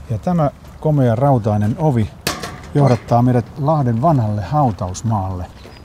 Ja tämä komea rautainen ovi johdattaa meidät Lahden vanhalle hautausmaalle.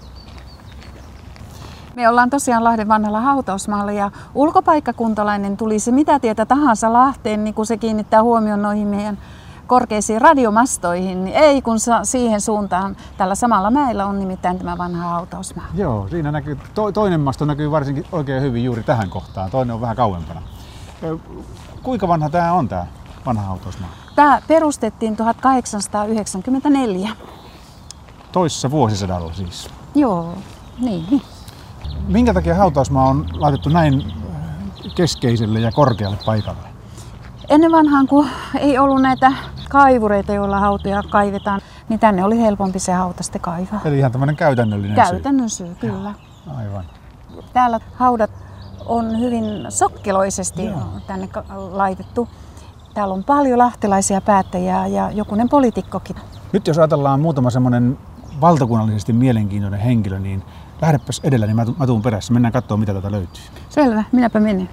Me ollaan tosiaan Lahden vanhalla hautausmaalla ja ulkopaikkakuntalainen tuli se mitä tietä tahansa Lahteen, niin kun se kiinnittää huomioon noihin meidän korkeisiin radiomastoihin, niin ei kun siihen suuntaan. Tällä samalla mäellä on nimittäin tämä vanha hautausmaa. Joo, siinä näkyy, toinen masto näkyy varsinkin oikein hyvin juuri tähän kohtaan, toinen on vähän kauempana. Kuinka vanha tämä on tämä vanha hautausmaa? Tämä perustettiin 1894. Toissa vuosisadalla siis. Joo, niin. Minkä takia hautausmaa on laitettu näin keskeiselle ja korkealle paikalle? Ennen vanhaan, kun ei ollut näitä kaivureita, joilla hautoja kaivetaan, niin tänne oli helpompi se hauta sitten kaivaa. Eli ihan tämmöinen käytännöllinen Käytännön syy, kyllä. Aivan. Täällä haudat on hyvin sokkeloisesti tänne laitettu. Täällä on paljon lahtelaisia päättäjiä ja jokunen poliitikkokin. Nyt jos ajatellaan muutama semmoinen valtakunnallisesti mielenkiintoinen henkilö, niin lähdepäs edellä, niin mä tuun perässä. Mennään katsomaan, mitä täältä löytyy. Selvä, minäpä menen.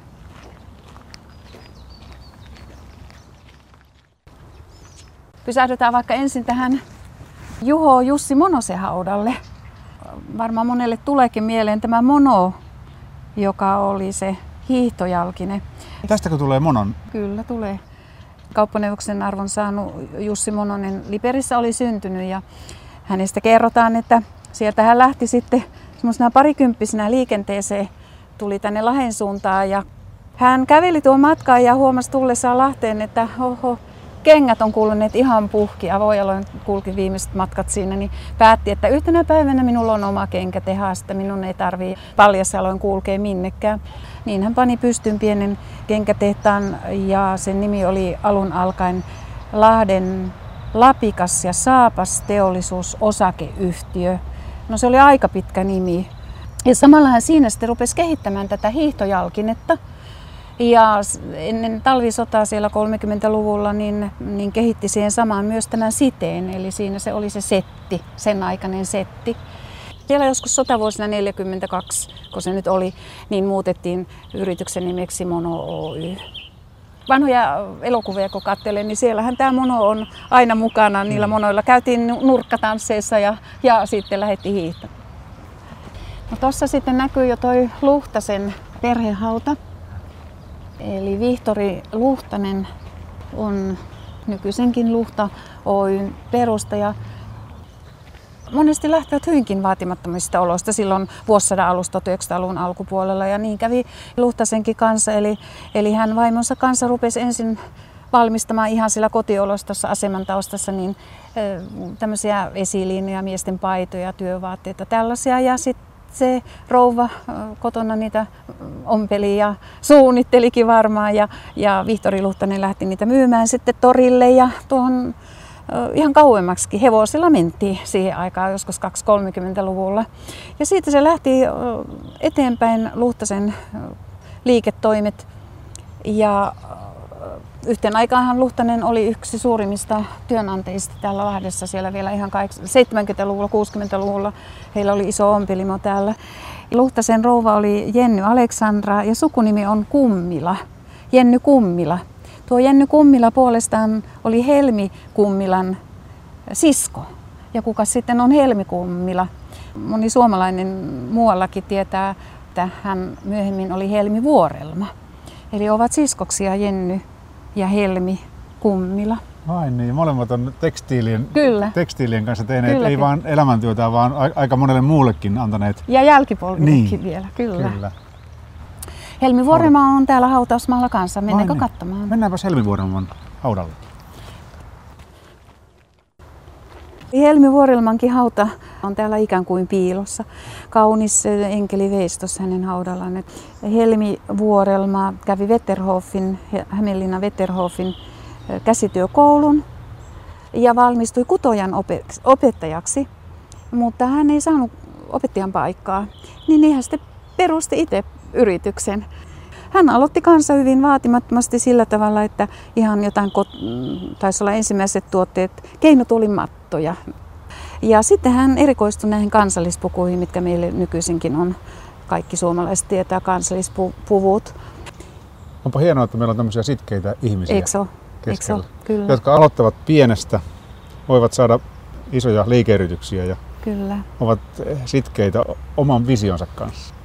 Pysähdytään vaikka ensin tähän Juho Jussi Monosen haudalle. Varmaan monelle tuleekin mieleen tämä Mono, joka oli se hiihtojalkinen. Tästäkö tulee Monon? Kyllä tulee. Kauppaneuvoksen arvon saanut Jussi Mononen Liperissä oli syntynyt ja hänestä kerrotaan, että sieltä hän lähti sitten semmoisena parikymppisenä liikenteeseen, tuli tänne Lahden suuntaan ja hän käveli tuon matkaan ja huomasi tullessaan Lahteen, että kengät on kuluneet ihan puhki. Avojaloin kulki viimeiset matkat siinä, niin päätti, että yhtenä päivänä minulla on oma kenkätehas, että minun ei tarvitse Paljasjaloin kulkea minnekään. Niin hän pani pystyyn pienen kenkätehtaan ja sen nimi oli alun alkaen Lahden Lapikas ja Saapas teollisuusosakeyhtiö. No se oli aika pitkä nimi. Ja samalla hän siinä sitten rupesi kehittämään tätä hiihtojalkinetta. Ja ennen talvisotaa siellä 30-luvulla niin kehitti siihen samaan myös tämän siteen, eli siinä se oli se setti, sen aikainen setti. Siellä joskus sotavuosina 1942, kun se nyt oli, niin muutettiin yrityksen nimeksi Mono Oy. Vanhoja elokuvia kun katselen, niin siellähän tämä Mono on aina mukana. Niillä monoilla käytiin nurkkatansseissa ja sitten lähdettiin hiihtämään. No, tuossa sitten näkyy jo toi Luhtasen perhehauta. Eli Vihtori Luhtanen on nykyisenkin Luhta Oyn perustaja. Monesti lähtevät hyvinkin vaatimattomista oloista silloin vuosisadan alusta 1900-luvun alkupuolella ja niin kävi Luhtasenkin kanssa. Eli hän vaimonsa kanssa rupesi ensin valmistamaan ihan sillä kotiolostossa aseman taustassa niin tämmöisiä esiliinoja, miesten paitoja, työvaatteita tällaisia ja sitten se rouva kotona niitä ompeli ja suunnittelikin varmaan ja Vihtori Luhtanen lähti niitä myymään sitten torille ja tuohon ihan kauemmaksikin. Hevosilla mentiin siihen aikaan joskus 230-luvulla. Ja siitä se lähti eteenpäin Luhtasen liiketoimet ja yhteen aikaanhan Luhtanen oli yksi suurimmista työnantajista täällä Lahdessa. Siellä vielä ihan 70-luvulla, 60-luvulla heillä oli iso ompelimo täällä. Luhtasen rouva oli Jenny Aleksandra ja sukunimi on Kummila, Jenny Kummila. Tuo Jenny Kummila puolestaan oli Helmi Kummilan sisko. Ja kuka sitten on Helmi Kummila? Moni suomalainen muuallakin tietää, että hän myöhemmin oli Helmi Vuorelma. Eli ovat siskoksia Jenny ja Helmi Kummila. Ai niin, molemmat on tekstiilien kanssa tehneet, Kyllä. Ei vaan elämäntyötä, vaan aika monelle muullekin antaneet. Ja jälkipolvillekin vielä, kyllä. Helmi Vuorelma on täällä hautausmaalla kanssa. Mennäänkö katsomaan? Mennäänpäs Helmi Vuorelman haudalle. Helmi Vuorelmankin hauta on täällä ikään kuin piilossa. Kaunis enkeliveistos hänen haudallaan. Helmi Vuorelma kävi Hämeenlinnan Wetterhofin käsityökoulun ja valmistui kutojan opettajaksi, mutta hän ei saanut opettajan paikkaa. Niin hän sitten perusti itse yrityksen. Hän aloitti kanssa hyvin vaatimattomasti sillä tavalla, että ihan jotain, taisi olla ensimmäiset tuotteet, keinotulimattoja. Ja sitten hän erikoistui näihin kansallispukuihin, mitkä meille nykyisinkin on. Kaikki suomalaiset tietää kansallispuvut. Onpa hienoa, että meillä on tämmöisiä sitkeitä ihmisiä. Eikö se ole? keskellä, Kyllä. jotka aloittavat pienestä, voivat saada isoja liikeyrityksiä ja Kyllä. ovat sitkeitä oman visionsa kanssa.